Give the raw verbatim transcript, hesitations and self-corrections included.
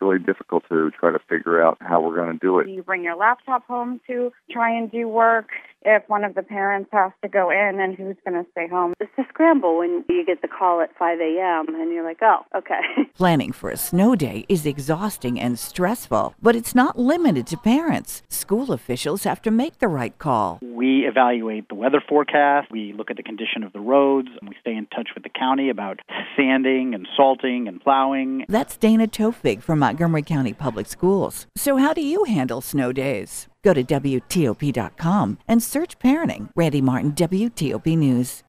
really difficult to try to figure out how we're going to do it. Do you bring your laptop home to try and do work? If one of the parents has to go in, and who's going to stay home? It's a scramble when you get the call at five a.m. and you're like, oh, okay. Planning for a snow day is exhausting and stressful, but it's not limited to parents. School officials have to make the right call. We evaluate the weather forecast, we look at the condition of the roads, and we stay in touch with the county about sanding and salting and plowing. That's Dana Tofig from Montgomery County Public Schools. So how do you handle snow days? Go to W T O P dot com and search parenting. Randy Martin, W T O P News.